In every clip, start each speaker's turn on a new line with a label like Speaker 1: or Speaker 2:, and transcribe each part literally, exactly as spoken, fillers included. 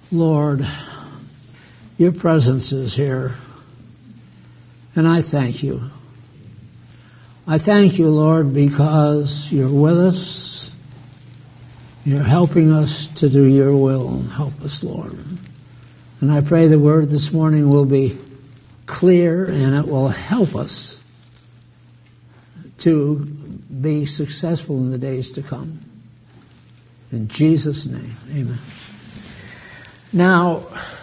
Speaker 1: Lord, your presence is here, and I thank you. I thank you, Lord, because you're with us. You're helping us to do your will. Help us, Lord. And I pray the word this morning will be clear and it will help us to be successful in the days to come. In Jesus' name, amen. Now,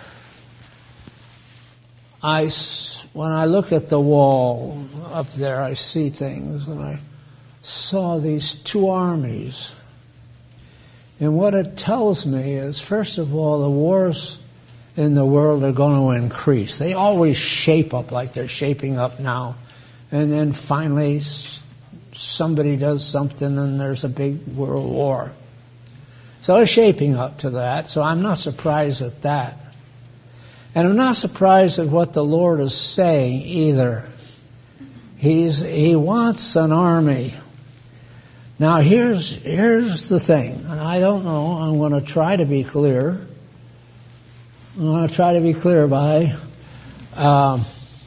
Speaker 1: I, when I look at the wall up there, I see things, and I saw these two armies. And what it tells me is, first of all, the wars in the world are going to increase. They always shape up like they're shaping up now. And then finally, somebody does something and there's a big world war. So it's shaping up to that, so I'm not surprised at that. And I'm not surprised at what the Lord is saying either. He's, he wants an army. Now here's, here's the thing, and I don't know, I'm going to try to be clear. I'm going to try to be clear by, um,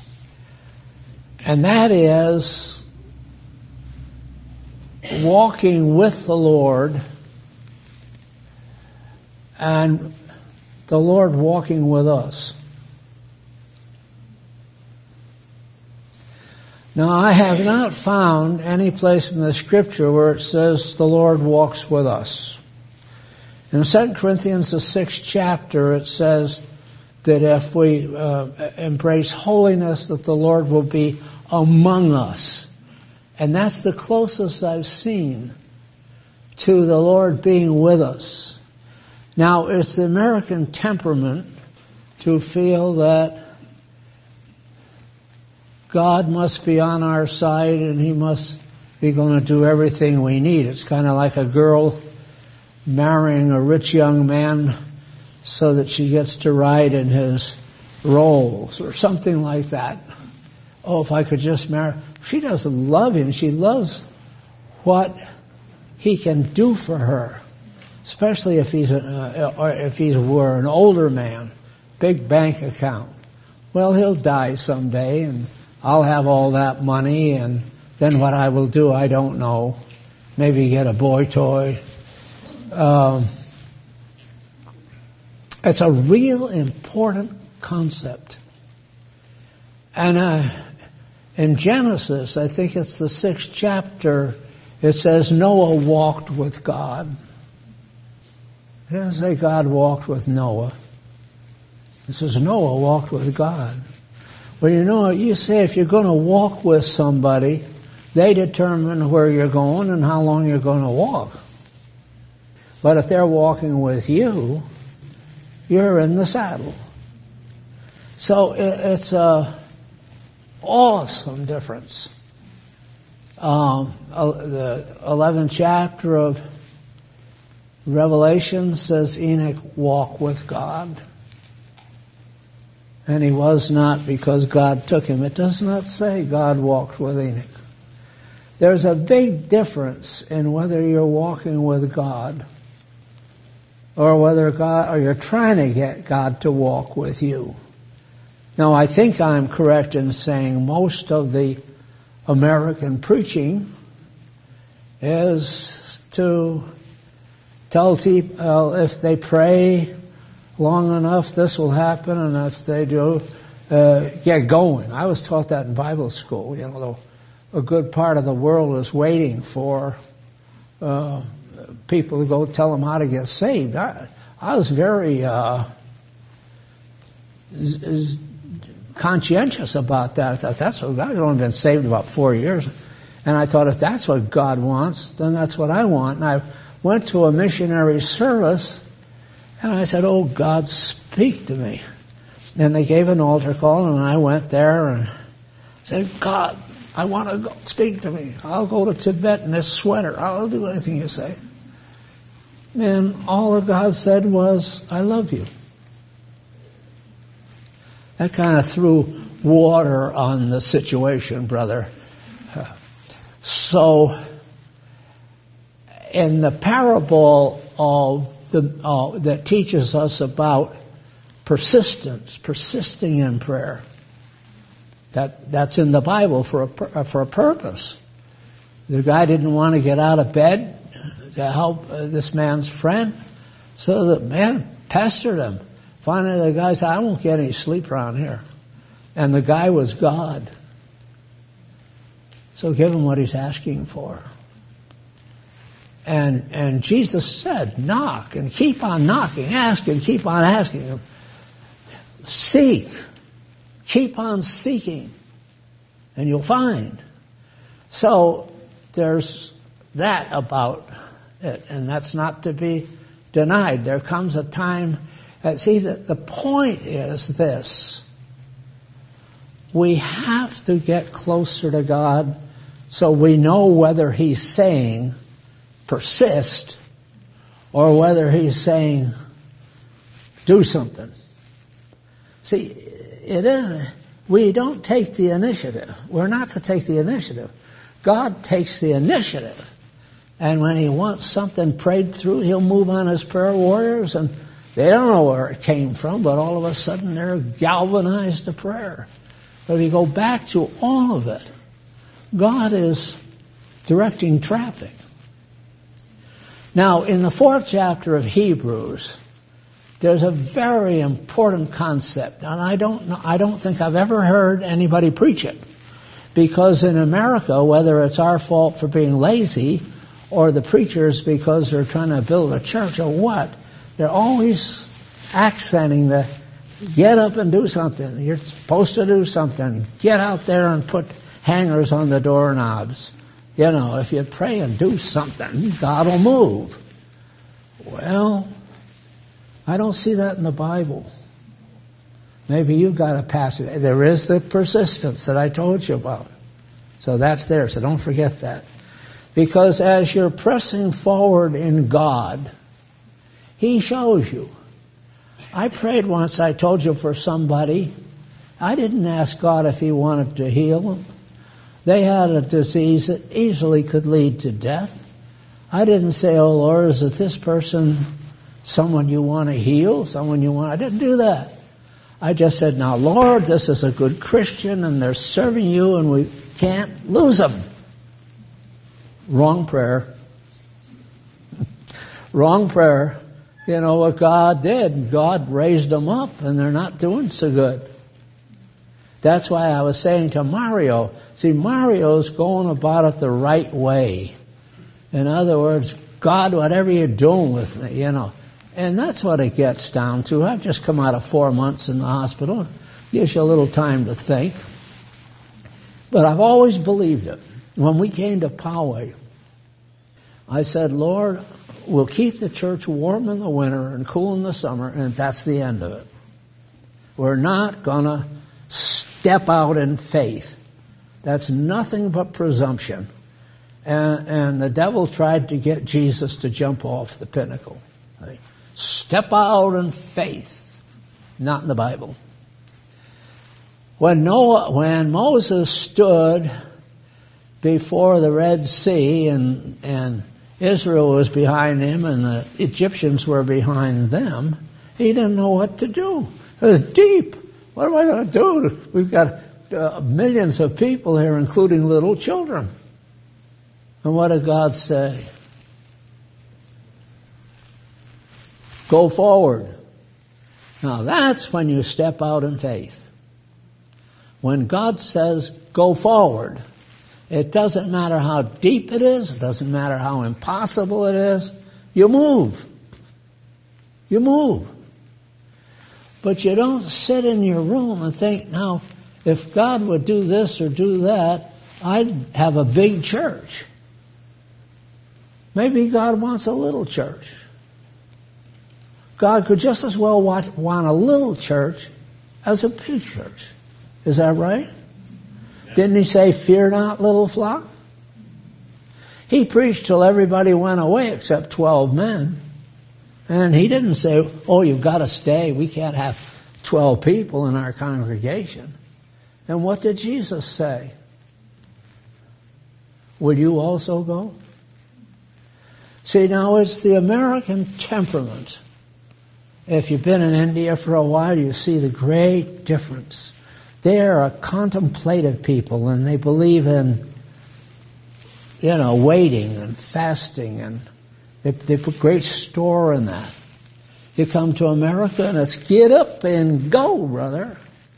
Speaker 1: and that is walking with the Lord and the Lord walking with us. Now, I have not found any place in the Scripture where it says the Lord walks with us. In Second Corinthians, the sixth chapter, it says that if we uh, embrace holiness, that the Lord will be among us. And that's the closest I've seen to the Lord being with us. Now, it's the American temperament to feel that God must be on our side and He must be going to do everything we need. It's kind of like a girl marrying a rich young man so that she gets to ride in his rolls or something like that. Oh, if I could just marry. She doesn't love him. She loves what he can do for her. Especially if he's a, uh, or if he were an older man, big bank account. Well, he'll die someday, and I'll have all that money, and then what I will do, I don't know. Maybe get a boy toy. Um, it's a real important concept. And uh, in Genesis, I think it's the sixth chapter, it says Noah walked with God. It doesn't say God walked with Noah. It says Noah walked with God. Well, you know, you say if you're going to walk with somebody, they determine where you're going and how long you're going to walk. But if they're walking with you, you're in the saddle. So it's a awesome difference. Um, the eleventh chapter of Revelation says Enoch walked with God. And he was not because God took him. It does not say God walked with Enoch. There's a big difference in whether you're walking with God or whether God, or you're trying to get God to walk with you. Now, I think I'm correct in saying most of the American preaching is to tell people uh, if they pray long enough, this will happen, and if they do, uh, get going. I was taught that in Bible school. You know, a good part of the world is waiting for uh, people to go tell them how to get saved. I, I was very uh, z- z- conscientious about that. I thought, that's what God, I've only been saved about four years. And I thought, if that's what God wants, then that's what I want. And I went to a missionary service, and I said, oh, God, speak to me. And they gave an altar call, and I went there and said, God, I want to go. Speak to me. I'll go to Tibet in this sweater. I'll do anything you say. And all that God said was, I love you. That kind of threw water on the situation, brother. So, in the parable of the uh, that teaches us about persistence, persisting in prayer. That that's in the Bible for a for a purpose. The guy didn't want to get out of bed to help uh, this man's friend, so the man pestered him. Finally, the guy said, "I won't get any sleep around here," and the guy was God. So give him what he's asking for. And and Jesus said, "Knock and keep on knocking, ask and keep on asking, seek." Keep on seeking, and you'll find. So there's that about it, and that's not to be denied. There comes a time, uh, see, the, the point is this. We have to get closer to God so we know whether He's saying persist or whether He's saying do something. See, it isn't. We don't take the initiative. We're not to take the initiative. God takes the initiative. And when He wants something prayed through, He'll move on His prayer warriors, and they don't know where it came from, but all of a sudden they're galvanized to prayer. But if you go back to all of it, God is directing traffic. Now, in the fourth chapter of Hebrews, there's a very important concept, and I don't know, I don't think I've ever heard anybody preach it. Because in America, whether it's our fault for being lazy or the preachers because they're trying to build a church or what, they're always accenting the get up and do something. You're supposed to do something. Get out there and put hangers on the doorknobs. You know, if you pray and do something, God will move. Well, I don't see that in the Bible. Maybe you've got a passage. There is the persistence that I told you about. So that's there. So don't forget that. Because as you're pressing forward in God, He shows you. I prayed once, I told you, for somebody. I didn't ask God if He wanted to heal them. They had a disease that easily could lead to death. I didn't say, "Oh Lord, is it this person someone you want to heal, someone you want..." I didn't do that. I just said, "Now, Lord, this is a good Christian and they're serving you and we can't lose them." Wrong prayer. Wrong prayer. You know what God did? God raised them up and they're not doing so good. That's why I was saying to Mario, see, Mario's going about it the right way. In other words, God, whatever you're doing with me, you know. And that's what it gets down to. I've just come out of four months in the hospital. Gives you a little time to think. But I've always believed it. When we came to Poway, I said, "Lord, we'll keep the church warm in the winter and cool in the summer, and that's the end of it. We're not going to step out in faith. That's nothing but presumption." And, and the devil tried to get Jesus to jump off the pinnacle. Right? Step out in faith. Not in the Bible. When Noah, when Moses stood before the Red Sea and, and Israel was behind him and the Egyptians were behind them, he didn't know what to do. It was deep. What am I going to do? We've got uh, millions of people here, including little children. And what did God say? Go forward. Now that's when you step out in faith. When God says go forward, it doesn't matter how deep it is, it doesn't matter how impossible it is, you move. You move. But you don't sit in your room and think, now, if God would do this or do that, I'd have a big church. Maybe God wants a little church. God could just as well want, want a little church as a big church. Is that right? Didn't He say, "Fear not, little flock"? He preached till everybody went away except twelve men. And He didn't say, "Oh, you've got to stay. We can't have twelve people in our congregation." And what did Jesus say? Will you also go? See, now it's the American temperament. If you've been in India for a while, you see the great difference. They are a contemplative people, and they believe in, you know, waiting and fasting, and they, they put great store in that. You come to America, and it's get up and go, brother.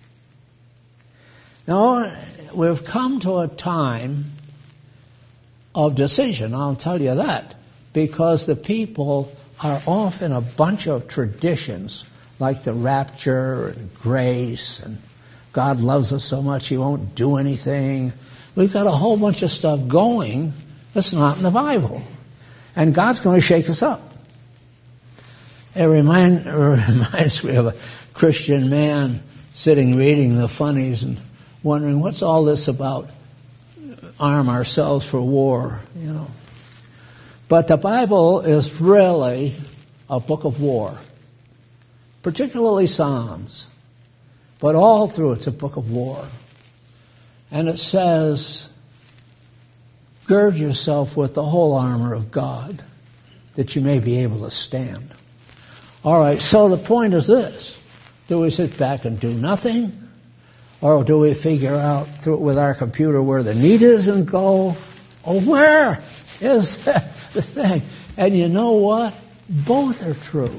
Speaker 1: Now, we've come to a time of decision, I'll tell you that, because the people are off in a bunch of traditions, like the rapture and grace, and God loves us so much He won't do anything. We've got a whole bunch of stuff going that's not in the Bible. And God's going to shake us up. It, remind, it reminds me of a Christian man sitting reading the funnies and wondering, what's all this about? Arm ourselves for war, you know. But the Bible is really a book of war, particularly Psalms. But all through it's a book of war. And it says, gird yourself with the whole armor of God, that you may be able to stand. All right, so the point is this. Do we sit back and do nothing? Or do we figure out through with our computer where the need is and go, oh, where is the thing? And you know what? Both are true.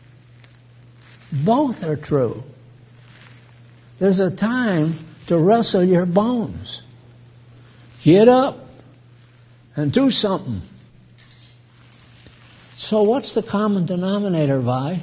Speaker 1: Both are true. There's a time to wrestle your bones. Get up and do something. So what's the common denominator, Vi?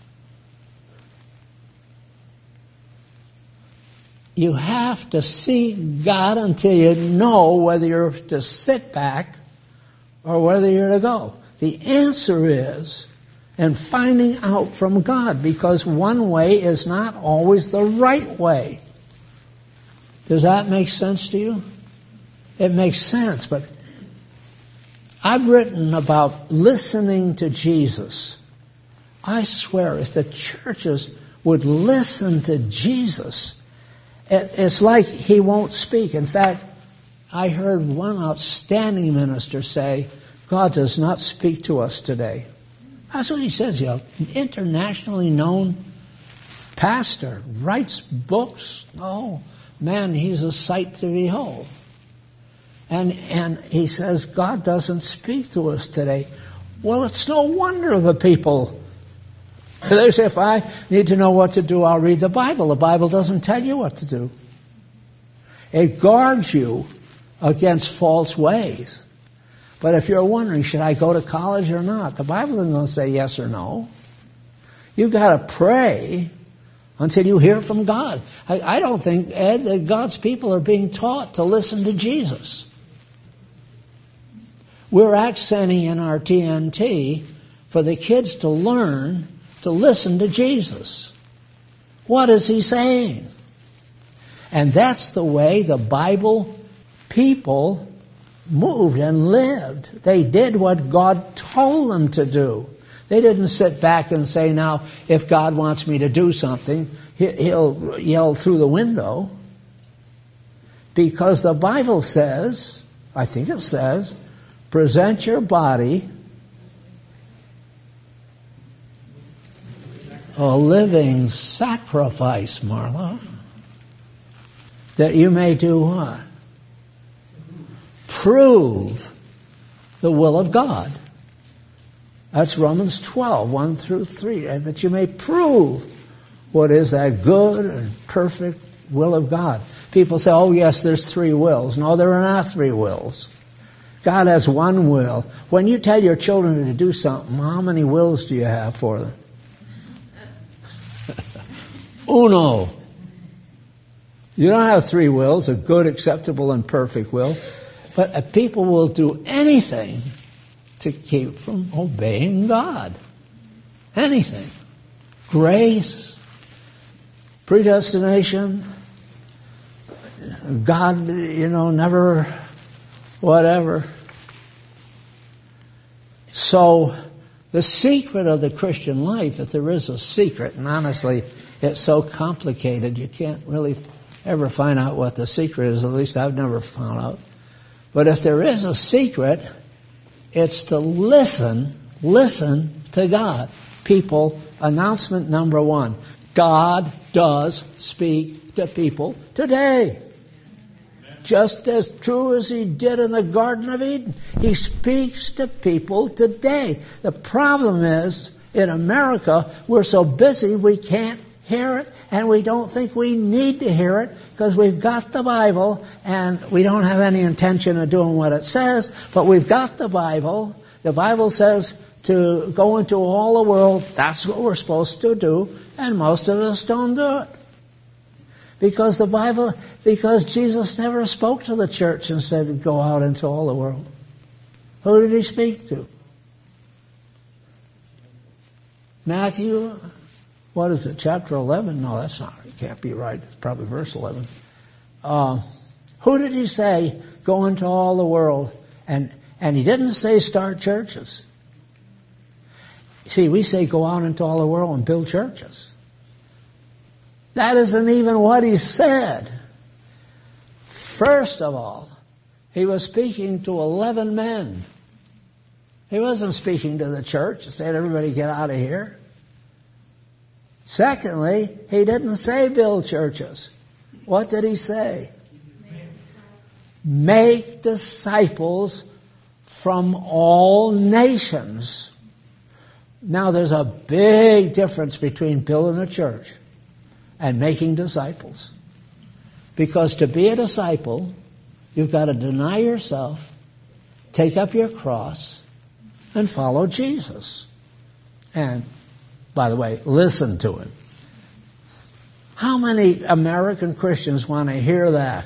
Speaker 1: You have to seek God until you know whether you're to sit back or whether you're to go. The answer is in finding out from God, because one way is not always the right way. Does that make sense to you? It makes sense, but I've written about listening to Jesus. I swear, if the churches would listen to Jesus, it's like He won't speak. In fact, I heard one outstanding minister say, God does not speak to us today. That's what he says. You know, internationally known pastor, writes books. Oh, man, he's a sight to behold. And, and he says, God doesn't speak to us today. Well, it's no wonder the people, they say, if I need to know what to do, I'll read the Bible. The Bible doesn't tell you what to do. It guards you against false ways. But if you're wondering, should I go to college or not? The Bible isn't going to say yes or no. You've got to pray until you hear from God. I, I don't think, Ed, that God's people are being taught to listen to Jesus. We're accenting in our T N T for the kids to learn to listen to Jesus. What is He saying? And that's the way the Bible people moved and lived. They did what God told them to do. They didn't sit back and say, now, if God wants me to do something, He'll yell through the window. Because the Bible says, I think it says, present your body a living sacrifice, Marla, that you may do what? Prove the will of God. That's Romans twelve, one through three. And that you may prove what is that good and perfect will of God. People say, oh yes, there's three wills. No, there are not three wills. God has one will. When you tell your children to do something, how many wills do you have for them? Uno. You don't have three wills, a good, acceptable, and perfect will. But people will do anything to keep from obeying God. Anything. Grace, predestination, God, you know, never, whatever. So, the secret of the Christian life, if there is a secret, and honestly, it's so complicated, you can't really ever find out what the secret is. At least I've never found out. But if there is a secret, it's to listen, listen to God. people, announcement number one, God does speak to people today. Just as true as he did in the Garden of Eden. He speaks to people today. The problem is, in America, we're so busy we can't hear it, and we don't think we need to hear it because we've got the Bible, and we don't have any intention of doing what it says, but we've got the Bible. The Bible says to go into all the world. That's what we're supposed to do, and most of us don't do it. Because the Bible, because Jesus never spoke to the church and said, go out into all the world. Who did he speak to? Matthew, what is it, chapter eleven? No, that's not, it can't be right. It's probably verse eleven. Uh, who did he say, go into all the world? And, and he didn't say start churches. See, we say go out into all the world and build churches. That isn't even what he said. First of all, he was speaking to eleven men. He wasn't speaking to the church and saying, everybody get out of here. Secondly, he didn't say build churches. What did he say? Make disciples from all nations. Now, there's a big difference between building a church and making disciples. Because to be a disciple, you've got to deny yourself, take up your cross, and follow Jesus. And, by the way, listen to him. How many American Christians want to hear that?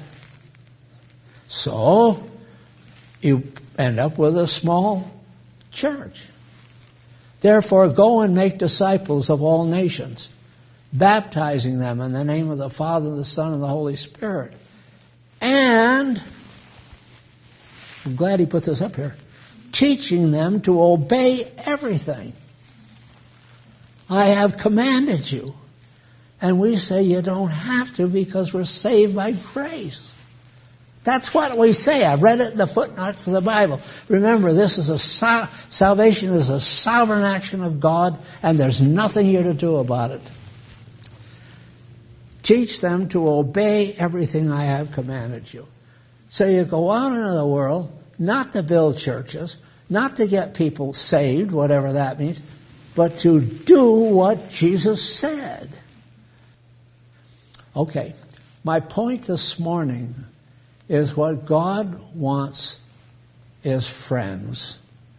Speaker 1: So, you end up with a small church. Therefore, go and make disciples of all nations, baptizing them in the name of the Father, the Son, and the Holy Spirit. And, I'm glad he put this up here, teaching them to obey everything I have commanded you. And we say you don't have to because we're saved by grace. That's what we say. I read it in the footnotes of the Bible. Remember, this is a so- salvation is a sovereign action of God, and there's nothing you're to do about it. Teach them to obey everything I have commanded you. So you go out into the world, not to build churches, not to get people saved, whatever that means, but to do what Jesus said. Okay, my point this morning is what God wants is friends.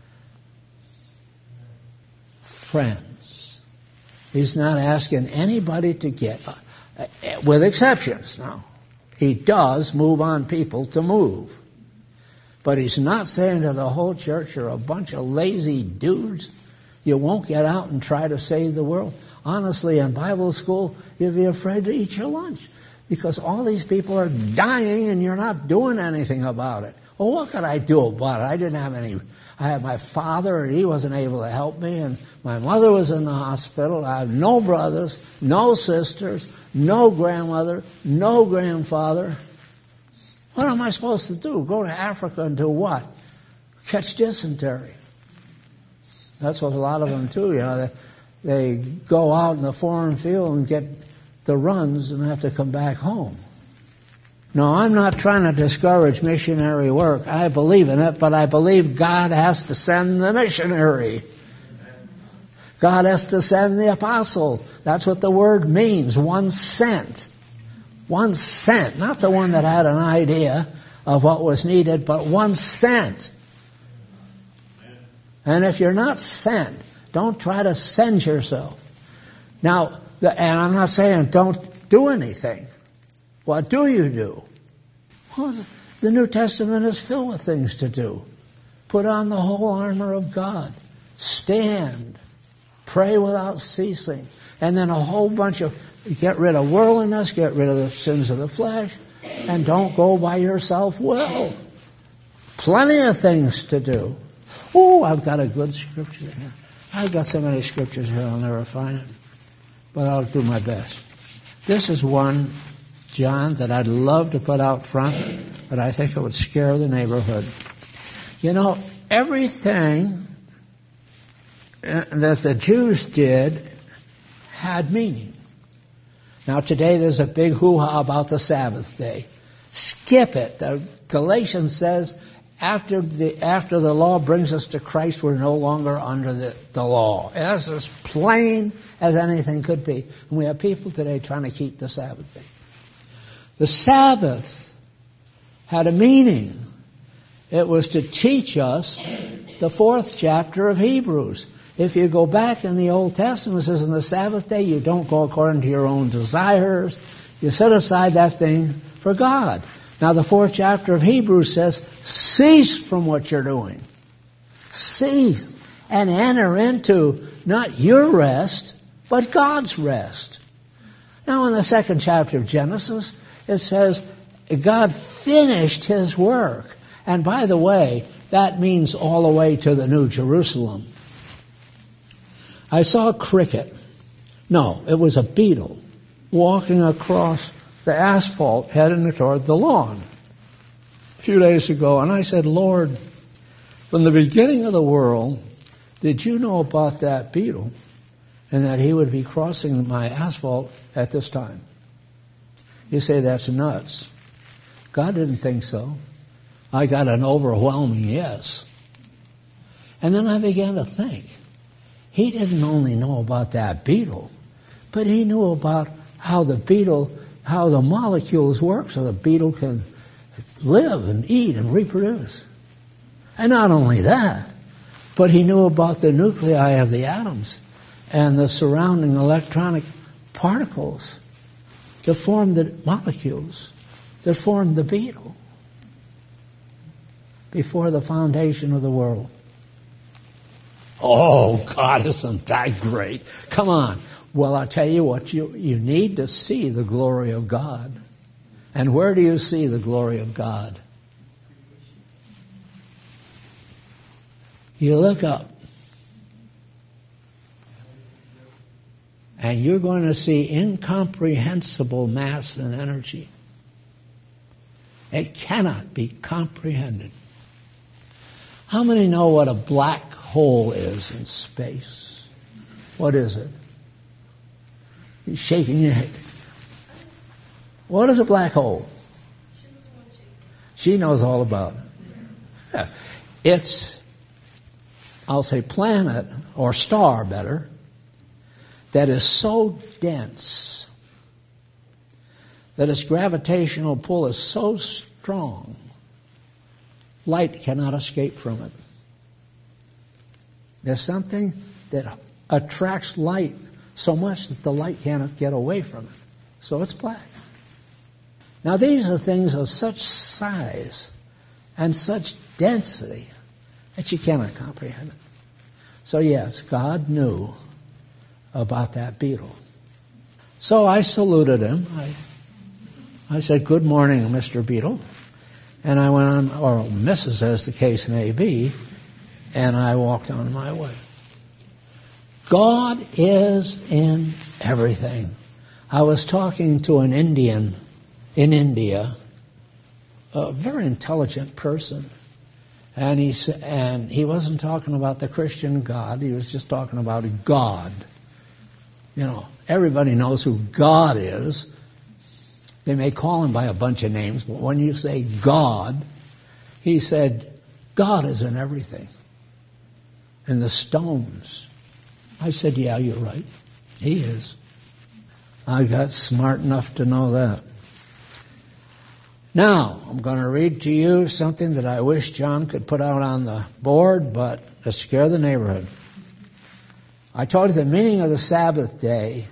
Speaker 1: Friends. He's not asking anybody to get... with exceptions now. He does move on people to move. But he's not saying to the whole church, you're a bunch of lazy dudes. You won't get out and try to save the world. Honestly, in Bible school, you'd be afraid to eat your lunch. Because all these people are dying and you're not doing anything about it. Well, what could I do about it? I didn't have any... I had my father and he wasn't able to help me. And my mother was in the hospital. I have no brothers, no sisters, no grandmother, no grandfather. What am I supposed to do? Go to Africa and do what? Catch dysentery. That's what a lot of them do. You know, they, they go out in the foreign field and get the runs and have to come back home. No, I'm not trying to discourage missionary work. I believe in it, but I believe God has to send the missionary. God has to send the apostle. That's what the word means, one sent. One sent, not the one that had an idea of what was needed, but one sent. And if you're not sent, don't try to send yourself. Now, the, and I'm not saying don't do anything. What do you do? Well, the New Testament is filled with things to do. Put on the whole armor of God. Stand. Pray without ceasing. And then a whole bunch of, get rid of worldliness, get rid of the sins of the flesh, and don't go by your self-will. Plenty of things to do. Oh, I've got a good scripture here. I've got so many scriptures here, I'll never find it. But I'll do my best. This is one, John, that I'd love to put out front, but I think it would scare the neighborhood. You know, everything that the Jews did had meaning. Now today there's a big hoo-ha about the Sabbath day. Skip it. The Galatians says after the after the law brings us to Christ, we're no longer under the, the law. That's as plain as anything could be. And we have people today trying to keep the Sabbath day. The Sabbath had a meaning. It was to teach us the fourth chapter of Hebrews. If you go back in the Old Testament, it says on the Sabbath day, you don't go according to your own desires. You set aside that thing for God. Now the fourth chapter of Hebrews says, cease from what you're doing. Cease and enter into not your rest, but God's rest. Now in the second chapter of Genesis, it says, God finished His work. And by the way, that means all the way to the New Jerusalem. I saw a cricket. No, it was a beetle walking across the asphalt heading toward the lawn a few days ago. And I said, Lord, from the beginning of the world, did you know about that beetle and that he would be crossing my asphalt at this time? You say, that's nuts. God didn't think so. I got an overwhelming yes. And then I began to think. He didn't only know about that beetle, but he knew about how the beetle, how the molecules work so the beetle can live and eat and reproduce. And not only that, but he knew about the nuclei of the atoms and the surrounding electronic particles that form the molecules, that form the beetle before the foundation of the world. Oh, God, isn't that great? Come on. Well, I'll tell you what, you, you need to see the glory of God. And where do you see the glory of God? You look up. And you're going to see incomprehensible mass and energy. It cannot be comprehended. How many know what a black hole is in space? What is it? You're shaking your head. What is a black hole? She knows all about it. Yeah. It's, I'll say planet, or star better, that is so dense that its gravitational pull is so strong, light cannot escape from it. There's something that attracts light so much that the light cannot get away from it. So it's black. Now these are things of such size and such density that you cannot comprehend it. So yes, God knew about that beetle. So I saluted him. I, I said, good morning, Mister Beetle. And I went on, or Missus as the case may be, and I walked on my way. God is in everything. I was talking to an Indian in India, a very intelligent person, and he and he wasn't talking about the Christian God. He was just talking about God. You know, everybody knows who God is. They may call him by a bunch of names, but when you say God, he said, God is in everything. In the stones. I said, yeah, you're right. He is. I got smart enough to know that. Now, I'm going to read to you something that I wish John could put out on the board, but to scare the neighborhood. I told you the meaning of the Sabbath day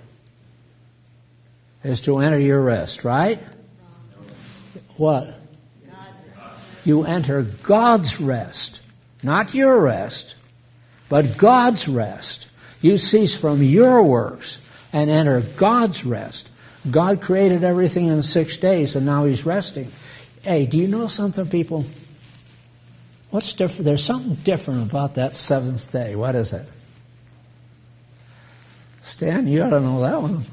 Speaker 1: is to enter your rest, right? What? You enter God's rest. Not your rest, but God's rest. You cease from your works and enter God's rest. God created everything in six days and now He's resting. Hey, do you know something, people? What's different? There's something different about that seventh day. What is it? Stan, you ought to know that one.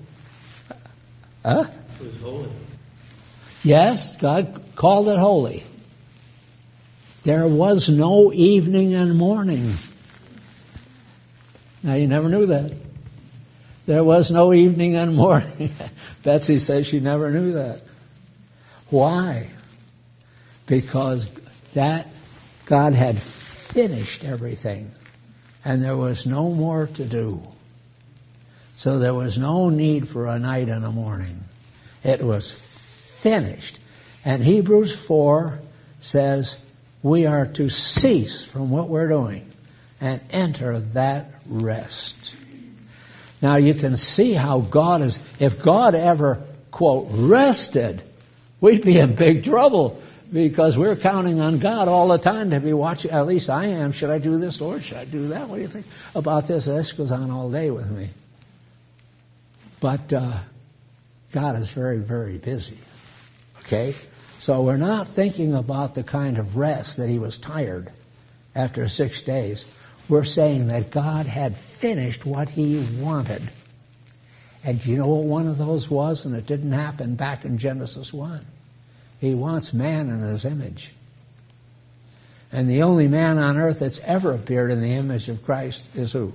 Speaker 1: Huh?
Speaker 2: It was holy.
Speaker 1: Yes, God called it holy. There was no evening and morning. Now, you never knew that. There was no evening and morning. Betsy says she never knew that. Why? Because that God had finished everything, and there was no more to do. So there was no need for a night and a morning. It was finished. And Hebrews four says we are to cease from what we're doing and enter that rest. Now you can see how God is, if God ever, quote, rested, we'd be in big trouble because we're counting on God all the time to be watching. At least I am. Should I do this, Lord? Should I do that? What do you think about this? This goes on all day with me. But uh, God is very, very busy. Okay? So we're not thinking about the kind of rest that he was tired after six days. We're saying that God had finished what he wanted. And do you know what one of those was? And it didn't happen back in Genesis one. He wants man in his image. And the only man on earth that's ever appeared in the image of Christ is who?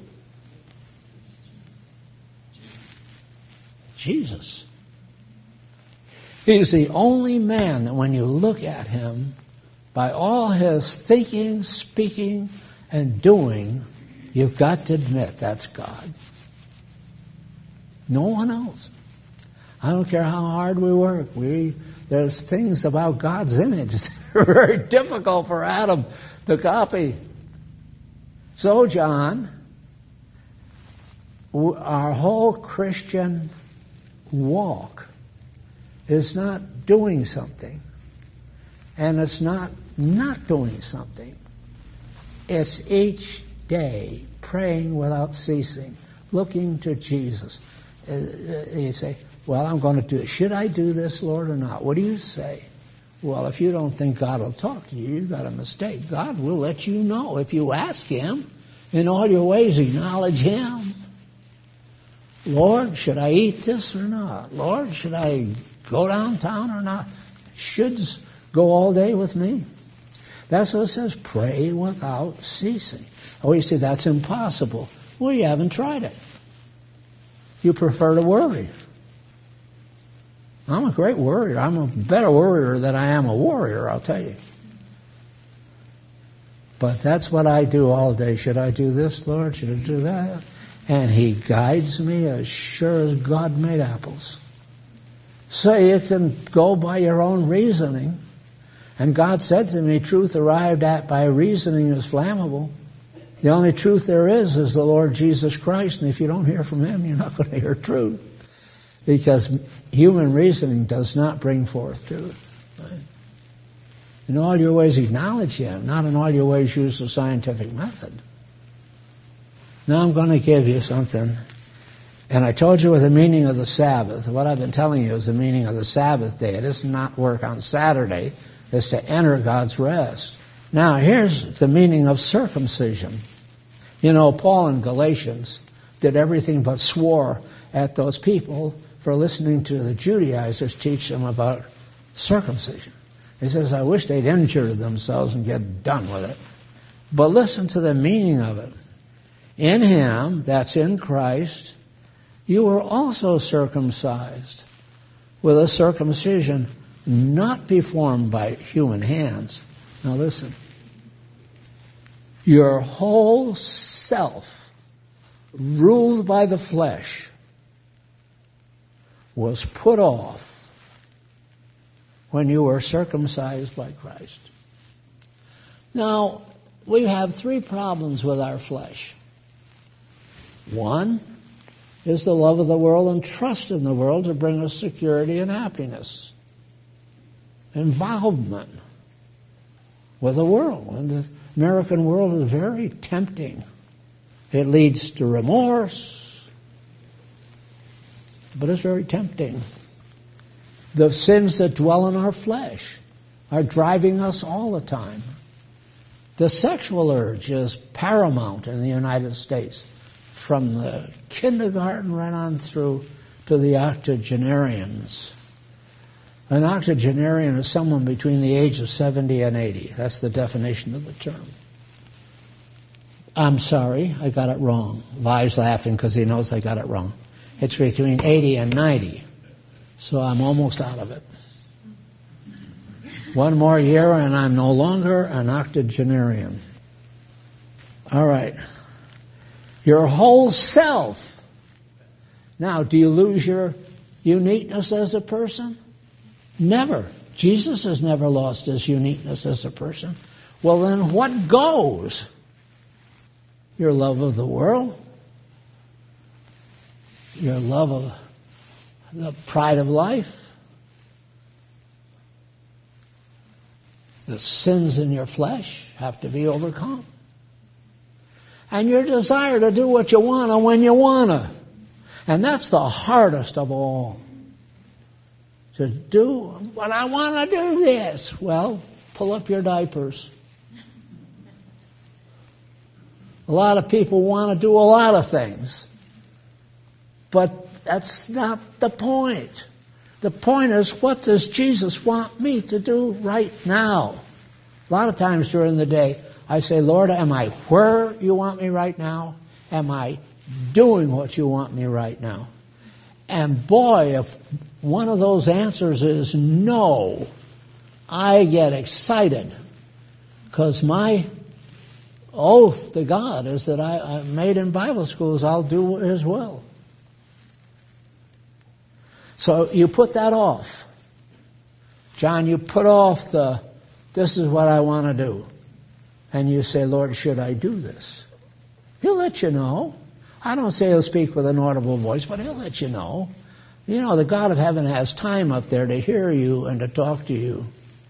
Speaker 1: Jesus. He's the only man that when you look at him, by all his thinking, speaking, and doing, you've got to admit that's God. No one else. I don't care how hard we work. We there's things about God's image that are very difficult for Adam to copy. So, John, our whole Christian walk is not doing something, and it's not not doing something. It's each day praying without ceasing, looking to Jesus. You say, well, I'm going to do it. Should I do this, Lord, or not? What do you say? Well, if you don't think God will talk to you, you've got a mistake. God will let you know if you ask him. In all your ways, acknowledge him. Lord, should I eat this or not? Lord, should I go downtown or not? Shoulds go all day with me. That's what it says, pray without ceasing. Oh, you say, that's impossible. Well, you haven't tried it. You prefer to worry. I'm a great worrier. I'm a better worrier than I am a warrior, I'll tell you. But that's what I do all day. Should I do this, Lord? Should I do that? And he guides me as sure as God made apples. So you can go by your own reasoning. And God said to me, truth arrived at by reasoning is flammable. The only truth there is is the Lord Jesus Christ. And if you don't hear from him, you're not going to hear truth. Because human reasoning does not bring forth truth. Right? In all your ways acknowledge him, not in all your ways use the scientific method. Now I'm going to give you something. And I told you with the meaning of the Sabbath. What I've been telling you is the meaning of the Sabbath day. It is not work on Saturday. It's to enter God's rest. Now here's the meaning of circumcision. You know, Paul in Galatians did everything but swore at those people for listening to the Judaizers teach them about circumcision. He says, I wish they'd injure themselves and get done with it. But listen to the meaning of it. In him, that's in Christ, you were also circumcised with a circumcision not performed by human hands. Now listen. Your whole self, ruled by the flesh, was put off when you were circumcised by Christ. Now, we have three problems with our flesh. One is the love of the world and trust in the world to bring us security and happiness. Involvement with the world. And the American world is very tempting. It leads to remorse, but it's very tempting. The sins that dwell in our flesh are driving us all the time. The sexual urge is paramount in the United States, from the kindergarten right on through to the octogenarians. An octogenarian is someone between the age of seventy and eighty. That's the definition of the term. I'm sorry, I got it wrong. Vi's laughing because he knows I got it wrong. It's between eighty and ninety. So I'm almost out of it. One more year and I'm no longer an octogenarian. All right. Your whole self. Now, do you lose your uniqueness as a person? Never. Jesus has never lost his uniqueness as a person. Well, then what goes? Your love of the world, your love of the pride of life, the sins in your flesh have to be overcome. And your desire to do what you want to when you want to. And that's the hardest of all. To do what I want to do this. Well, pull up your diapers. A lot of people want to do a lot of things. But that's not the point. The point is, what does Jesus want me to do right now? A lot of times during the day, I say, Lord, am I where you want me right now? Am I doing what you want me right now? And boy, if one of those answers is no, I get excited. Because my oath to God is that I, I made in Bible schools, I'll do His will. So you put that off. John, you put off the, this is what I want to do. And you say, Lord, should I do this? He'll let you know. I don't say He'll speak with an audible voice, but He'll let you know. You know, the God of heaven has time up there to hear you and to talk to you.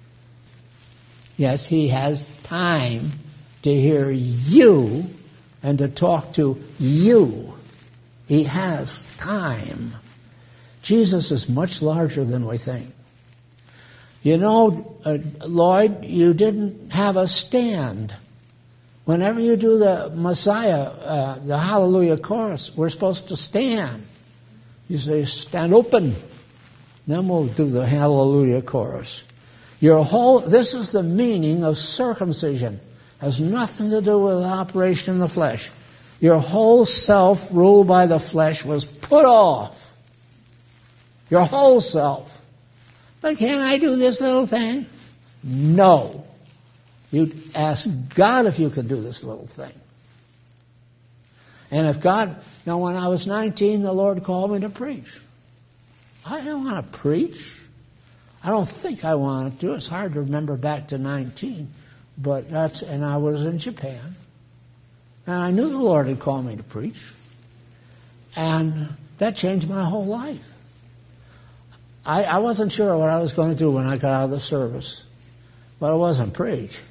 Speaker 1: Yes, He has time to hear you and to talk to you. He has time. Jesus is much larger than we think. You know, uh, Lloyd, you didn't have a stand. Whenever you do the Messiah, uh, the Hallelujah chorus, we're supposed to stand. You say, stand open. Then we'll do the Hallelujah chorus. Your whole, this is the meaning of circumcision. Has nothing to do with the operation in the flesh. Your whole self, ruled by the flesh, was put off. Your whole self. But can I do this little thing? No. You ask God if you could do this little thing. And if God, now when I was nineteen, the Lord called me to preach. I didn't want to preach. I don't think I wanted to. It's hard to remember back to nineteen. But that's, and I was in Japan. And I knew the Lord had called me to preach. And that changed my whole life. I, I wasn't sure what I was going to do when I got out of the service. But it wasn't preach.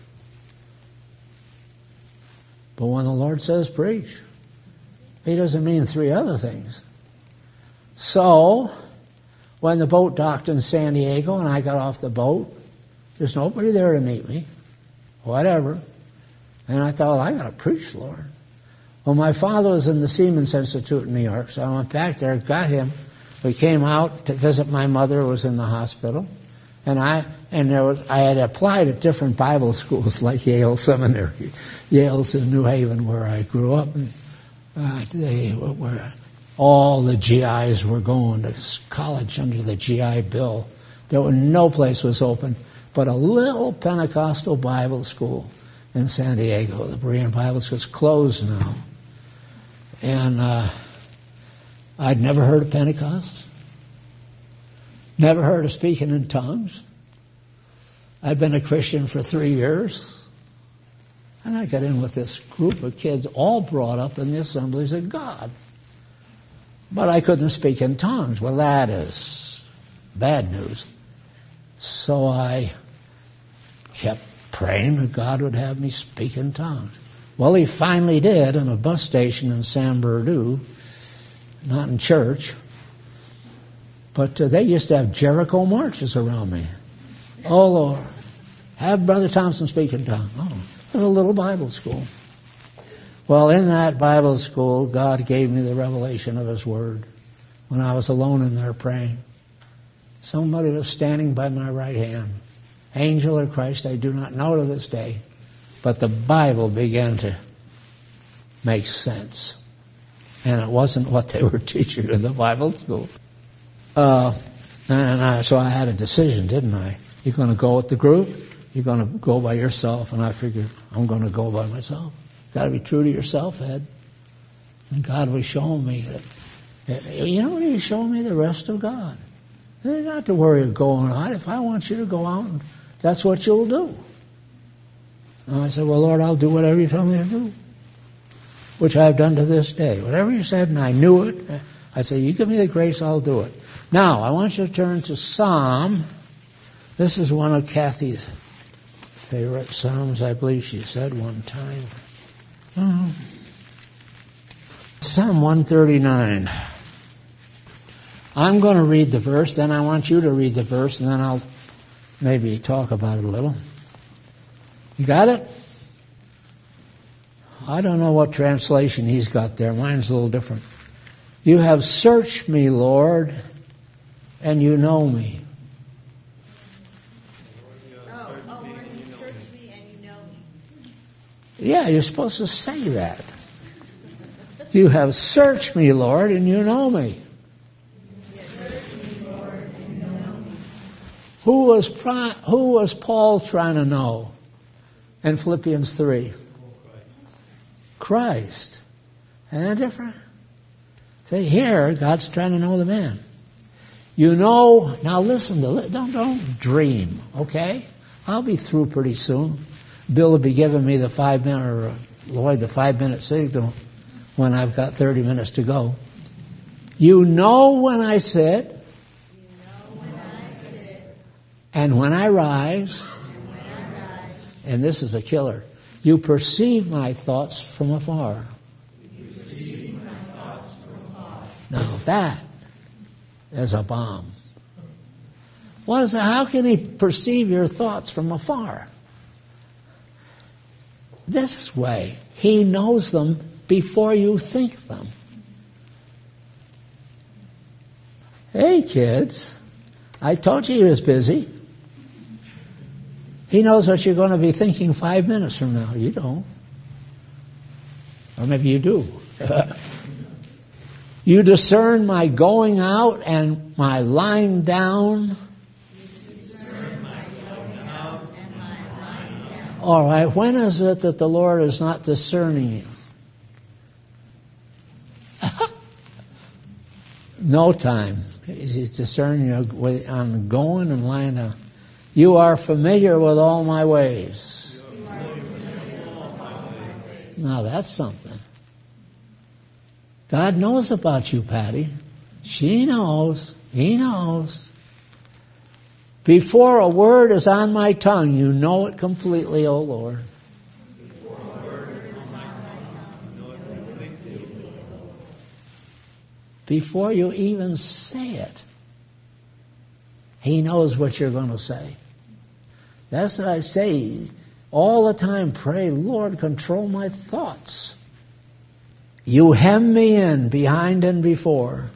Speaker 1: But when the Lord says preach, He doesn't mean three other things. So, when the boat docked in San Diego and I got off the boat, there's nobody there to meet me. Whatever. And I thought, well, I got to preach, Lord. Well, my father was in the Siemens Institute in New York, so I went back there, got him. We came out to visit my mother, who was in the hospital. And I and there was I had applied at different Bible schools like Yale Seminary. Yale's in New Haven, where I grew up. And uh, they were, all the G Is were going to college under the G I Bill. There were no place was open but a little Pentecostal Bible school in San Diego. The Berean Bible School is closed now. And uh, I'd never heard of Pentecost. Never heard of speaking in tongues. I'd been a Christian for three years. And I got in with this group of kids all brought up in the Assemblies of God. But I couldn't speak in tongues. Well, that is bad news. So I kept praying that God would have me speak in tongues. Well, He finally did in a bus station in San Bernardino, not in church. But uh, they used to have Jericho marches around me. Oh, Lord, have Brother Thompson speak in tongues. Oh, it was a little Bible school. Well, in that Bible school, God gave me the revelation of His Word when I was alone in there praying. Somebody was standing by my right hand. Angel or Christ, I do not know to this day. But the Bible began to makes sense. And it wasn't what they were teaching in the Bible school. Uh, and I, so I had a decision, didn't I? You're going to go with the group? You're going to go by yourself? And I figured, I'm going to go by myself. Got to be true to yourself, Ed. And God was showing me that, you know what he was showing me? The rest of God. You're not to worry of going out. If I want you to go out, that's what you'll do. And I said, well, Lord, I'll do whatever you tell me to do, which I've done to this day. Whatever you said, and I knew it, I said, you give me the grace, I'll do it. Now, I want you to turn to Psalm. This is one of Kathy's favorite Psalms, I believe she said one time. Uh-huh. Psalm one thirty-nine. I'm going to read the verse, then I want you to read the verse, and then I'll maybe talk about it a little. You got it? I don't know what translation he's got there. Mine's a little different. You have searched me, Lord, and you know me.
Speaker 2: Oh, oh, Lord, you searched me and you know me.
Speaker 1: Yeah, you're supposed to say that. You have searched me, Lord, and you know me. Who was who was Paul trying to know in Philippians three? Christ. Isn't that different? See, here, God's trying to know the man. You know, now listen to, don't, don't dream, okay? I'll be through pretty soon. Bill will be giving me the five minute, or Lloyd, the five minute signal when I've got thirty minutes to go. You know when I sit, and when I rise, and this is a killer, you perceive my thoughts from afar. Now that is a bomb. What is that? How can he perceive your thoughts from afar? This way, he knows them before you think them. Hey kids, I told you he was busy. He knows what you're going to be thinking five minutes from now. You don't. Or maybe you do. You discern my going out and my lying down. All right, when is it that the Lord is not discerning you? No time. He's discerning you on going and lying down. You are familiar with all my ways. Now that's something. God knows about you, Patty. She knows. He knows. Before a word is on my tongue, you know it completely, O Lord. Before you even say it, He knows what you're going to say. That's what I say all the time. Pray, Lord, control my thoughts. You hem me in behind and before.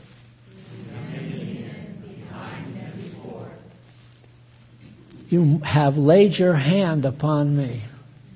Speaker 1: You have laid your hand upon me.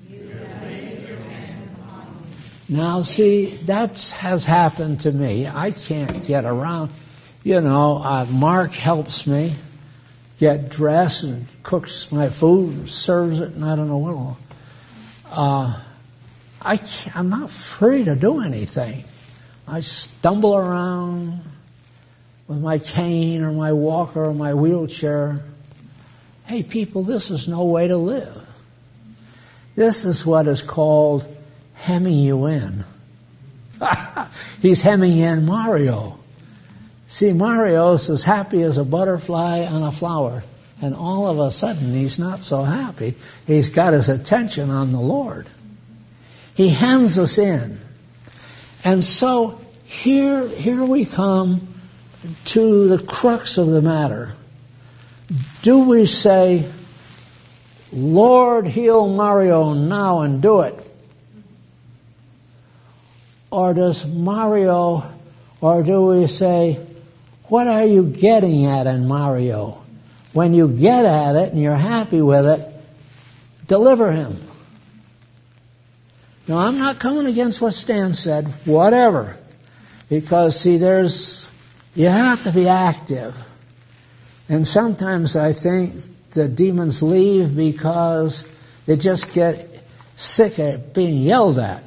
Speaker 1: Now, see, that has happened to me. I can't get around. You know, uh, Mark helps me get dressed and cooks my food and serves it, and I don't know what all. Uh, I can't, I'm not free to do anything. I stumble around with my cane or my walker or my wheelchair. Hey, people, this is no way to live. This is what is called hemming you in. He's hemming in Mario. See, Mario's as happy as a butterfly on a flower. And all of a sudden, he's not so happy. He's got his attention on the Lord. He hems us in. And so here, here we come to the crux of the matter. Do we say, Lord, heal Mario now and do it? Or does Mario, or do we say, what are you getting at in Mario? When you get at it and you're happy with it, deliver him. Now, I'm not coming against what Stan said, whatever. Because, see, there's, you have to be active. And sometimes I think the demons leave because they just get sick of being yelled at.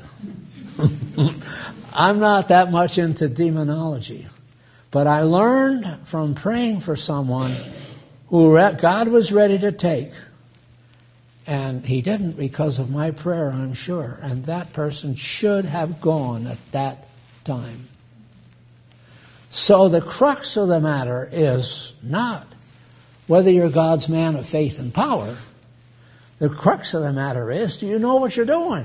Speaker 1: I'm not that much into demonology. But I learned from praying for someone who God was ready to take. And he didn't because of my prayer, I'm sure. And that person should have gone at that time. So the crux of the matter is not whether you're God's man of faith and power. The crux of the matter is, do you know what you're doing?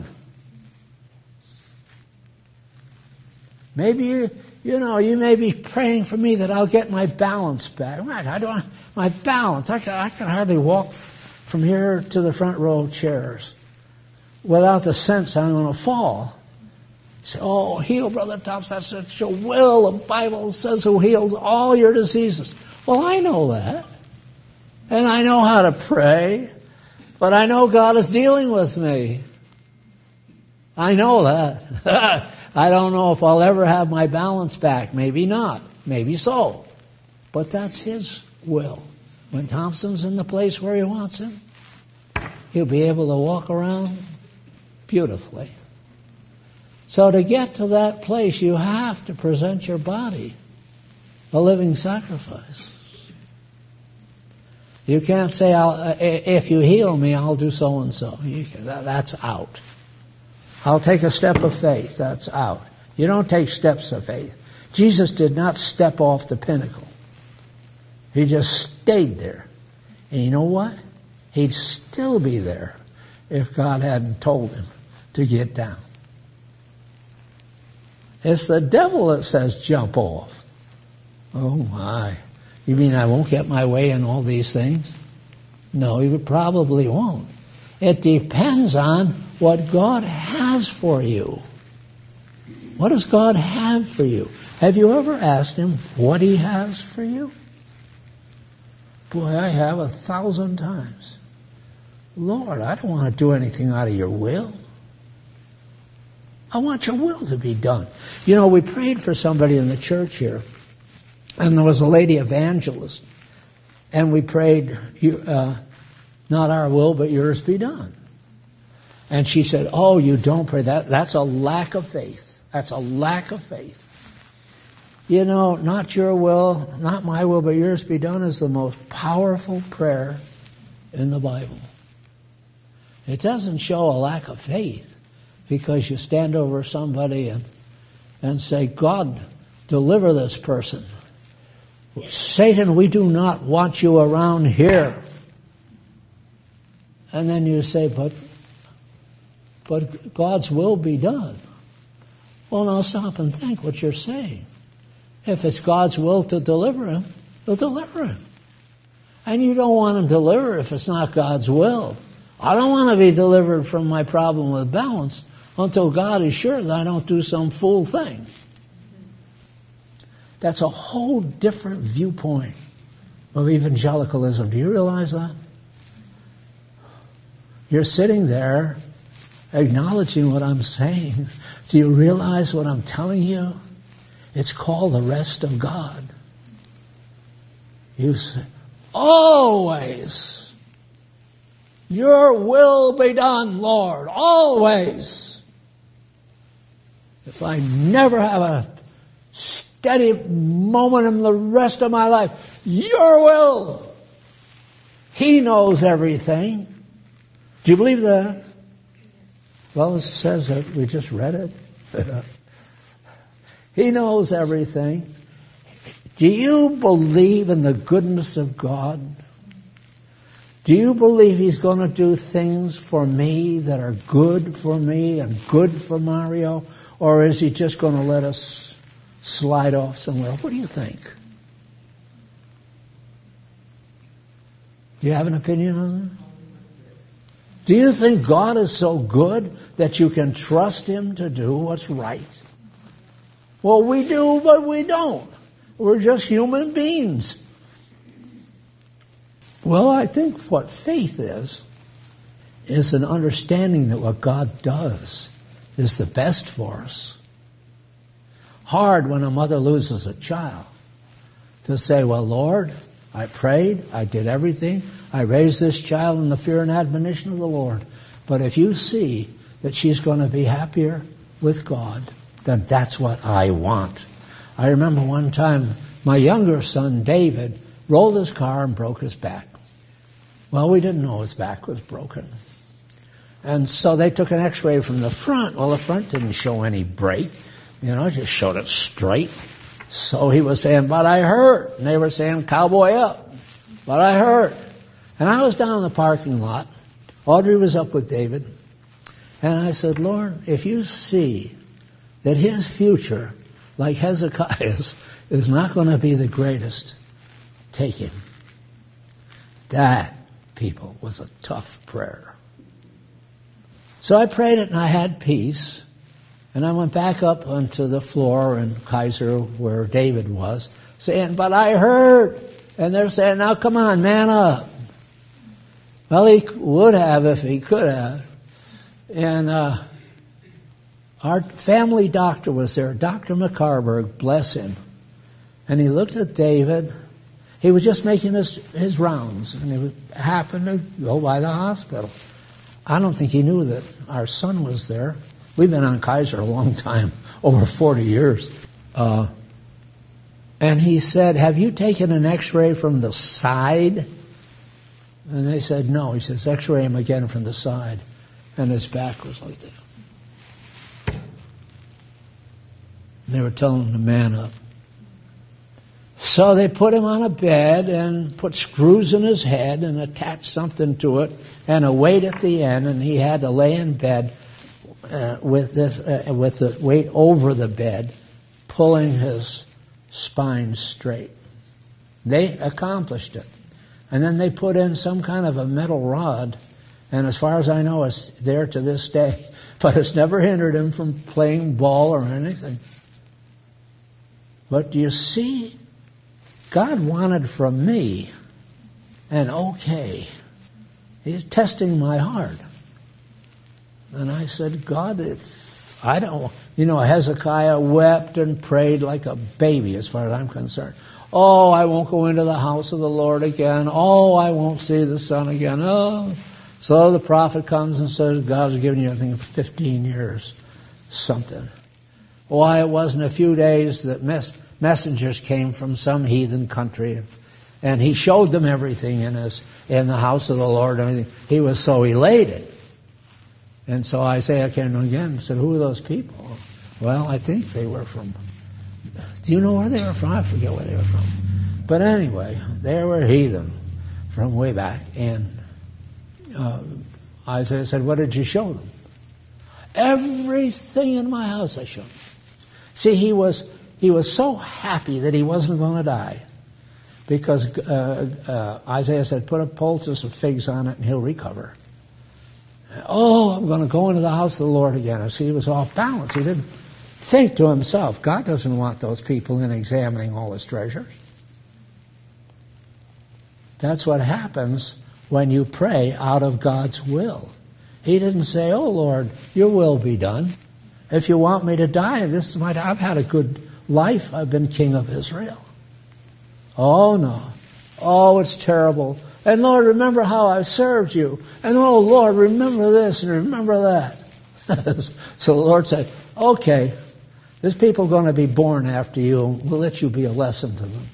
Speaker 1: Maybe you, you know, you may be praying for me that I'll get my balance back. Right, I don't, my balance. I can, I can hardly walk from here to the front row chairs without the sense I'm going to fall. You say, oh, heal, Brother Tops. That's such a will. The Bible says who heals all your diseases. Well, I know that. And I know how to pray. But I know God is dealing with me. I know that. I don't know if I'll ever have my balance back. Maybe not. Maybe so. But that's His will. When Thompson's in the place where He wants him, he'll be able to walk around beautifully. So to get to that place, you have to present your body a living sacrifice. You can't say, I'll, if you heal me, I'll do so-and-so. That's out. I'll take a step of faith. That's out. You don't take steps of faith. Jesus did not step off the pinnacle. He just stayed there. And you know what? He'd still be there if God hadn't told him to get down. It's the devil that says jump off. Oh my. You mean I won't get my way in all these things? No, you probably won't. It depends on what God has for you. What does God have for you? Have you ever asked Him what He has for you? Boy, I have a thousand times. Lord, I don't want to do anything out of your will. I want your will to be done. You know, we prayed for somebody in the church here, and there was a lady evangelist, and we prayed, uh, not our will, but yours be done. And she said, oh, you don't pray. That, that's a lack of faith. That's a lack of faith. You know, not your will, not my will, but yours be done is the most powerful prayer in the Bible. It doesn't show a lack of faith because you stand over somebody and, and say, God, deliver this person. Satan, we do not want you around here. And then you say, but, but God's will be done. Well, now stop and think what you're saying. If it's God's will to deliver him, He'll deliver him. And you don't want him delivered if it's not God's will. I don't want to be delivered from my problem with balance until God is sure that I don't do some fool thing. That's a whole different viewpoint of evangelicalism. Do you realize that? You're sitting there acknowledging what I'm saying. Do you realize what I'm telling you? It's called the rest of God. You say, always, your will be done, Lord, always. If I never have a steady moment in the rest of my life, your will. He knows everything. Do you believe that? Well, it says that we just read it. He knows everything. Do you believe in the goodness of God? Do you believe He's going to do things for me that are good for me and good for Mario? Or is He just going to let us slide off somewhere? What do you think? Do you have an opinion on that? Do you think God is so good that you can trust Him to do what's right? Well, we do, but we don't. We're just human beings. Well, I think what faith is, is an understanding that what God does is the best for us. Hard when a mother loses a child to say, well, Lord, I prayed, I did everything, I raised this child in the fear and admonition of the Lord. But if you see that she's going to be happier with God, then that's what I want. I remember one time my younger son, David, rolled his car and broke his back. Well, we didn't know his back was broken. And so they took an x-ray from the front. Well, the front didn't show any break. You know, it just showed it straight. So he was saying, but I hurt. And they were saying, cowboy up. But I hurt. And I was down in the parking lot. Audrey was up with David. And I said, Lord, if you see that his future, like Hezekiah's, is not going to be the greatest, take him. That, people, was a tough prayer. So I prayed it and I had peace. And I went back up onto the floor in Kaiser where David was, saying, but I hurt. And they're saying, now come on, man up. Well, he would have if he could have. And uh, our family doctor was there, Doctor McCarberg, bless him. And he looked at David. He was just making his, his rounds, and he was, happened to go by the hospital. I don't think he knew that our son was there. We've been on Kaiser a long time, over forty years. Uh, and he said, have you taken an x-ray from the side? And they said, no. He says, x-ray him again from the side. And his back was like that. They were telling him to man up. So they put him on a bed and put screws in his head and attached something to it and a weight at the end, and he had to lay in bed uh, with this uh, with the weight over the bed, pulling his spine straight. They accomplished it. And then they put in some kind of a metal rod, and as far as I know, it's there to this day. But it's never hindered him from playing ball or anything. But do you see? God wanted from me an okay. He's testing my heart. And I said, God, if I don't, you know, Hezekiah wept and prayed like a baby as far as I'm concerned. Oh, I won't go into the house of the Lord again. Oh, I won't see the sun again. Oh. So the prophet comes and says, God's given you, I think, fifteen years, something. Why, it wasn't a few days that mess, messengers came from some heathen country, and he showed them everything in his in the house of the Lord. And everything. He was so elated. And so Isaiah came again and said, who are those people? Well, I think they were from, do you know where they were from? I forget where they were from. But anyway, they were heathen from way back. And uh, Isaiah said, what did you show them? Everything in my house I showed them. See, he was he was so happy that he wasn't going to die. Because uh, uh, Isaiah said, put a poultice of figs on it and he'll recover. Oh, I'm going to go into the house of the Lord again. And see, he was off balance. He didn't think to himself, God doesn't want those people in examining all his treasures. That's what happens when you pray out of God's will. He didn't say, oh, Lord, your will be done. If you want me to die, this is my, I've had a good life. I've been king of Israel. Oh, no. Oh, it's terrible. And Lord, remember how I served you. And oh, Lord, remember this and remember that. So the Lord said, okay, this people are going to be born after you. We'll let you be a lesson to them.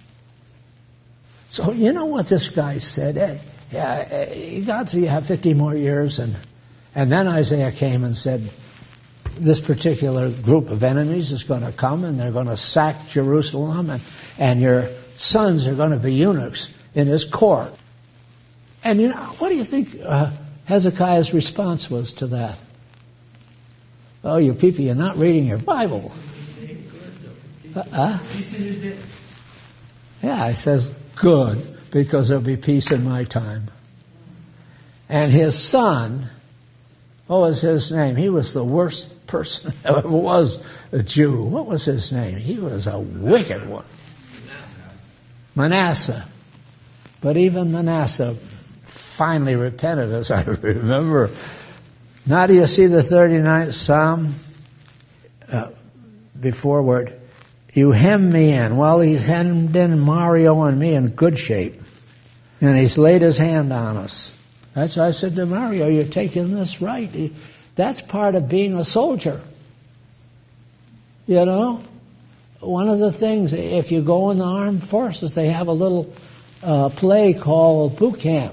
Speaker 1: So you know what this guy said? Hey, yeah, God said you have fifty more years. And, and then Isaiah came and said, this particular group of enemies is going to come and they're going to sack Jerusalem, and, and your sons are going to be eunuchs in his court. And you know, what do you think uh, Hezekiah's response was to that? Oh, you people, you're not reading your Bible. Uh, uh? Yeah, he says, good, because there'll be peace in my time. And his son, what was his name? He was the worst person who ever was a Jew. What was his name? He was a wicked one. Manasseh. But even Manasseh finally repented, as I remember. Now do you see the thirty-ninth Psalm? Uh, before word, you hem me in. Well, he's hemmed in Mario and me in good shape. And he's laid his hand on us. That's why I said to Mario, you're taking this right. That's part of being a soldier. You know? One of the things, if you go in the armed forces, they have a little uh, play called boot camp.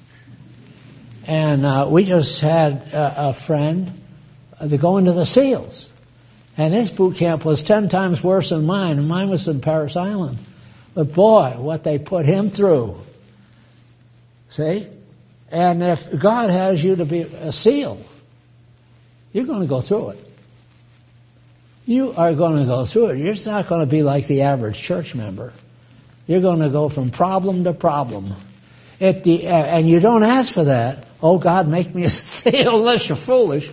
Speaker 1: And uh, we just had a, a friend uh, to go into the SEALs. And his boot camp was ten times worse than mine, and mine was in Parris Island. But boy, what they put him through. See? And if God has you to be a SEAL, you're going to go through it. You are going to go through it. You're not going to be like the average church member. You're going to go from problem to problem. If the, uh, and you don't ask for that. Oh, God, make me a SEAL unless you're foolish.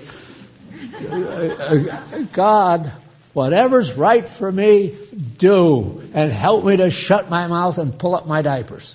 Speaker 1: God, whatever's right for me, do. And help me to shut my mouth and pull up my diapers.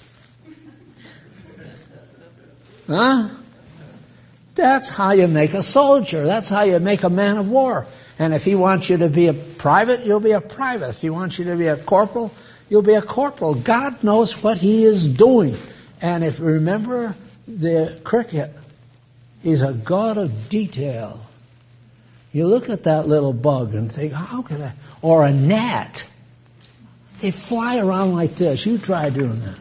Speaker 1: Huh? That's how you make a soldier. That's how you make a man of war. And if he wants you to be a private, you'll be a private. If he wants you to be a corporal, you'll be a corporal. God knows what he is doing. And if you remember the cricket, he's a God of detail. You look at that little bug and think, how can I? Or a gnat. They fly around like this. You try doing that.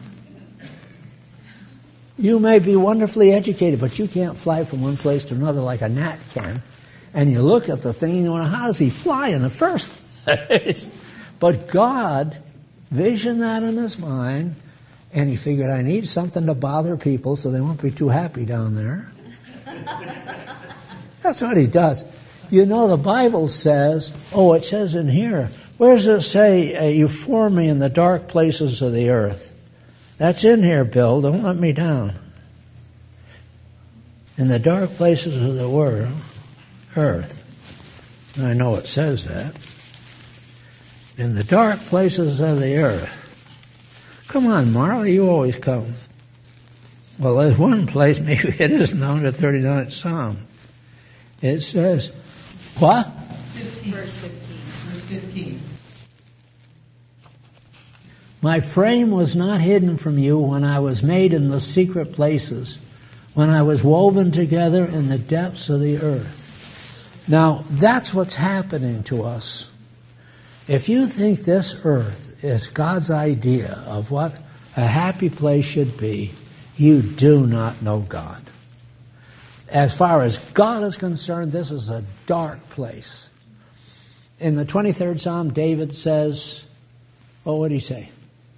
Speaker 1: You may be wonderfully educated, but you can't fly from one place to another like a gnat can. And you look at the thing and you wonder, how does he fly in the first place? But God visioned that in his mind, and he figured, I need something to bother people so they won't be too happy down there. That's what he does. You know, the Bible says, oh, it says in here, where does it say, uh, you form me in the dark places of the earth? That's in here, Bill. Don't let me down. In the dark places of the world, earth. I know it says that. In the dark places of the earth. Come on, Marla, you always come. Well, there's one place, maybe it isn't on the thirty-ninth Psalm. It says, what?
Speaker 3: fifteen. Verse fifteen. Verse fifteen.
Speaker 1: My frame was not hidden from you when I was made in the secret places, when I was woven together in the depths of the earth. Now, that's what's happening to us. If you think this earth is God's idea of what a happy place should be, you do not know God. As far as God is concerned, this is a dark place. In the twenty-third Psalm, David says, oh, what did he say?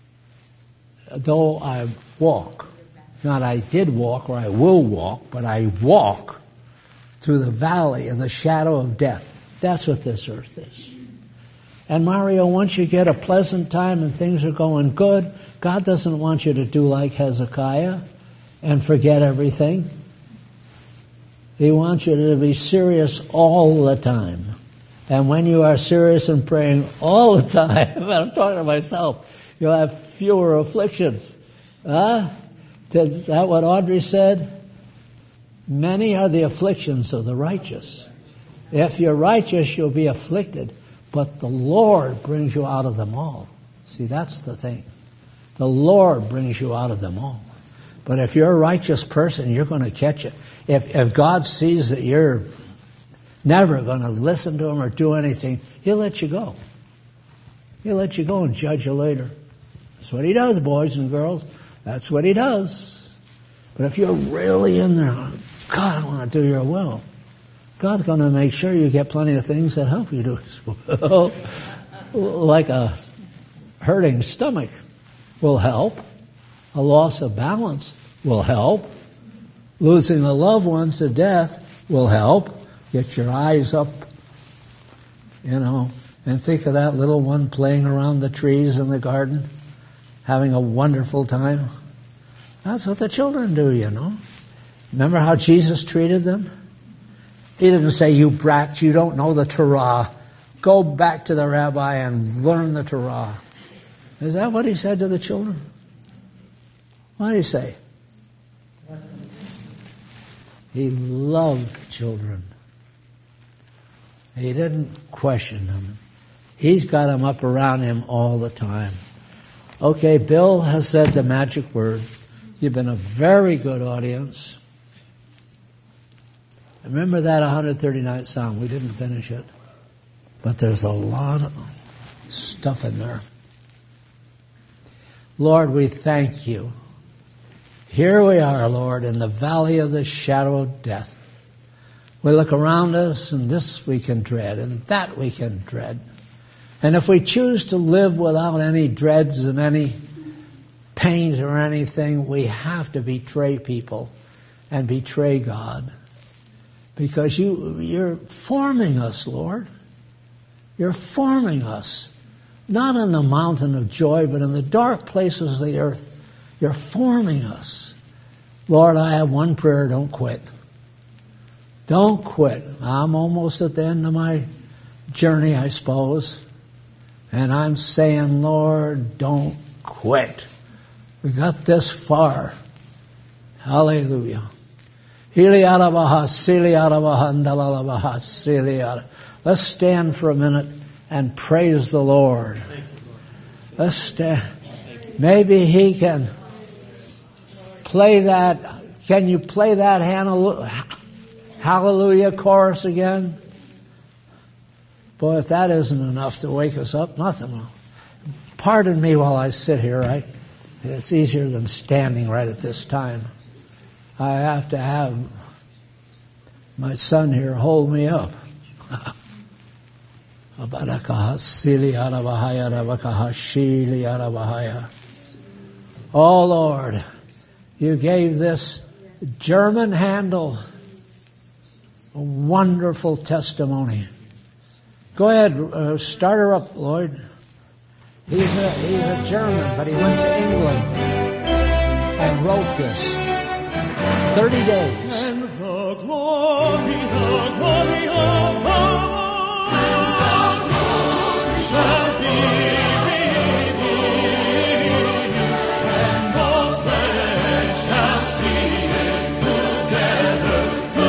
Speaker 1: Though I walk, not I did walk or I will walk, but I walk through the valley of the shadow of death. That's what this earth is. And Mario, once you get a pleasant time and things are going good, God doesn't want you to do like Hezekiah and forget everything. He wants you to be serious all the time. And when you are serious and praying all the time, I'm talking to myself, you'll have fewer afflictions. Huh? Is that what Audrey said? Many are the afflictions of the righteous. If you're righteous, you'll be afflicted, but the Lord brings you out of them all. See, that's the thing. The Lord brings you out of them all. But if you're a righteous person, you're going to catch it. If, if God sees that you're never going to listen to him or do anything, he'll let you go. He'll let you go and judge you later. That's what he does, boys and girls. That's what he does. But if you're really in there, God, I want to do your will, God's going to make sure you get plenty of things that help you do his will. Like a hurting stomach will help. A loss of balance will help. Losing a loved one to death will help. Get your eyes up, you know, and think of that little one playing around the trees in the garden, having a wonderful time. That's what the children do, you know. Remember how Jesus treated them? He didn't say, you brats, you don't know the Torah. Go back to the rabbi and learn the Torah. Is that what he said to the children? What did he say? He loved children. He didn't question them. He's got them up around him all the time. Okay, Bill has said the magic word. You've been a very good audience. Remember that one hundred thirty-ninth Psalm? We didn't finish it. But there's a lot of stuff in there. Lord, we thank you. Here we are, Lord, in the valley of the shadow of death. We look around us, and this we can dread, and that we can dread. And if we choose to live without any dreads and any pains or anything, we have to betray people and betray God. Because you, you're forming us, Lord. You're forming us. Not in the mountain of joy, but in the dark places of the earth. You're forming us. Lord, I have one prayer, don't quit. Don't quit. I'm almost at the end of my journey, I suppose. And I'm saying, Lord, don't quit. We got this far. Hallelujah. Let's stand for a minute and praise the Lord. Let's stand. Maybe he can play that. Can you play that hallelujah chorus again? Boy, if that isn't enough to wake us up, nothing will. Pardon me while I sit here. I, it's easier than standing right at this time. I have to have my son here hold me up. Oh, Lord, you gave this German Handel a wonderful testimony. Go ahead, uh, start her up, Lloyd. He's a, he's a German, but he went to England and wrote this. Thirty days.
Speaker 4: And the glory, the glory of the Lord, and the glory shall be revealed, and the flesh shall see it together,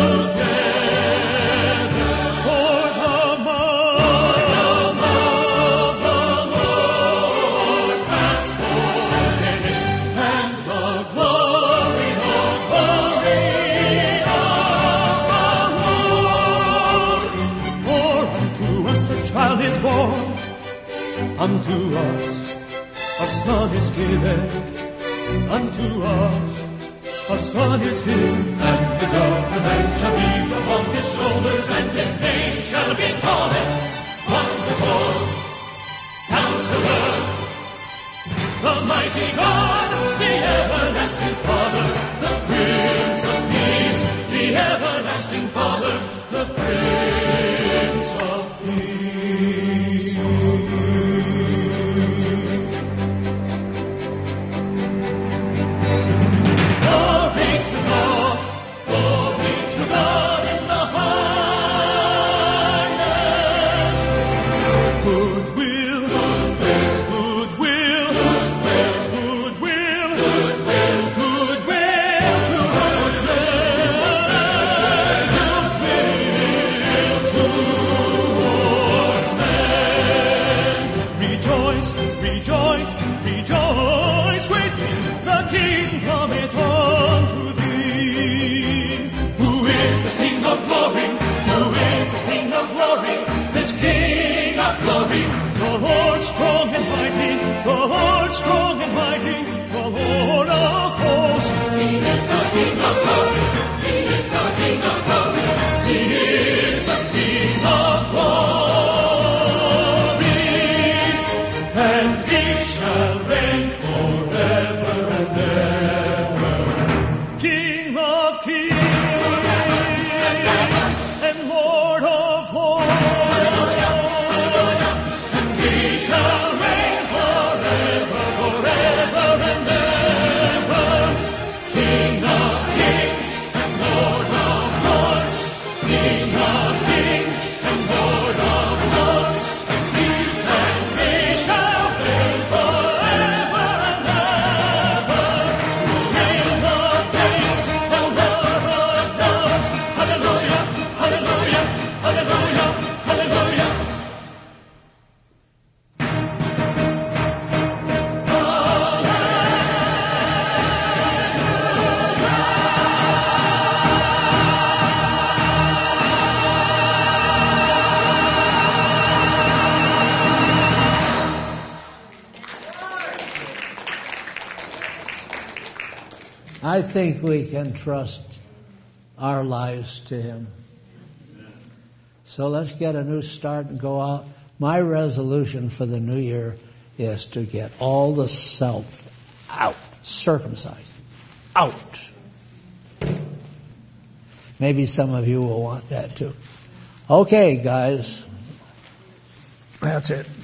Speaker 4: together. For the mouth of the Lord has spoken it, and the glory of the child is born, unto us a son is given, unto us a son is given, and the government shall be upon his shoulders, and his name shall be called Wonderful Counselor, the mighty God, the everlasting Father, the Prince of Peace, the everlasting Father, the Prince of Peace. Strong and mighty, the Lord of hosts. He is the King of glory. He is the King of glory. He is the King of glory. And he shall reign forever and ever. King of kings and Lord of lords. And he shall reign forever. Forever and ever, King of kings and Lord of lords, King of kings and Lord of lords, and peace and he shall reign forever.
Speaker 1: I think we can trust our lives to Him. So let's get a new start and go out. My resolution for the new year is to get all the self out, circumcised, out. Maybe some of you will want that too. Okay, guys. That's it.